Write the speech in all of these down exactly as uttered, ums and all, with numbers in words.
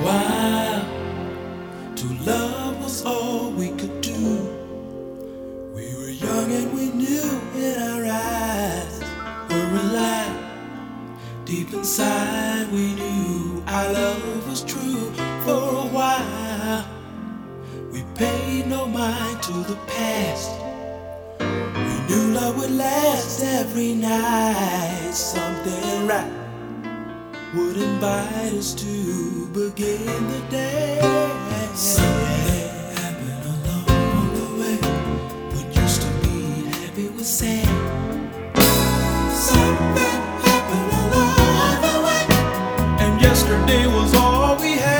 while, to love was all we could do. We were young and we knew in our eyes were alive. Deep inside we knew our love was true. For a while, we paid no mind to the past. We knew love would last every night. Something right would invite us to begin the day. Something happened along the way. What used to be happy was sad. Something happened along the way, and yesterday was all we had.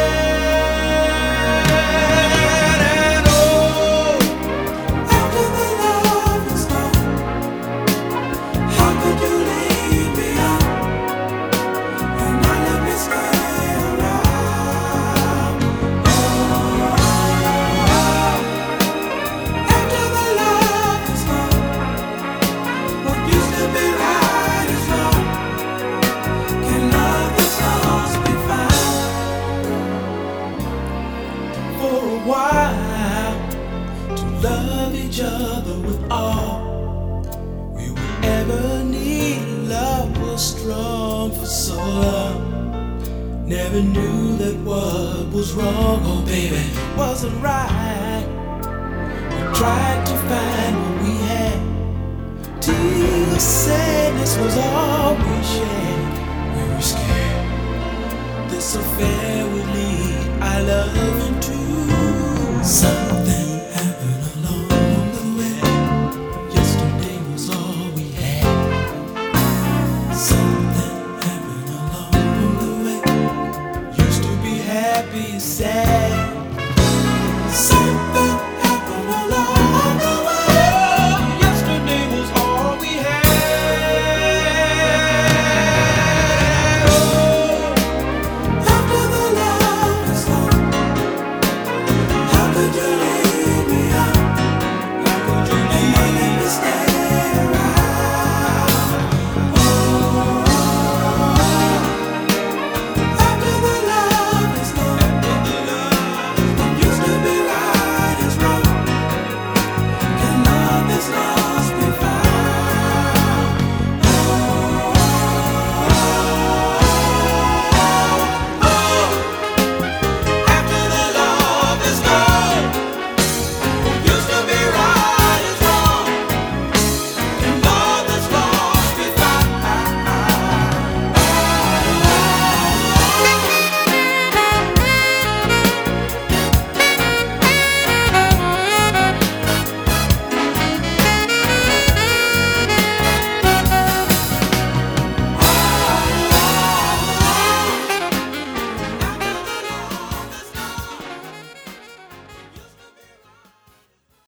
And oh, after the love was gone, how could you leave me on? And not let me stay around. Oh, after the love was gone, what used to be right is wrong. Can love that's lost be found? For a while, to love each other with all we would ever need. Love was strong for so long. Never knew that what was wrong, oh baby, wasn't right. We tried to find what we had. Tears of sadness was all we shared. We were scared this affair would lead our love into something happened along the way. Yesterday was all we had. Something happened along the way. Used to be happy, sad.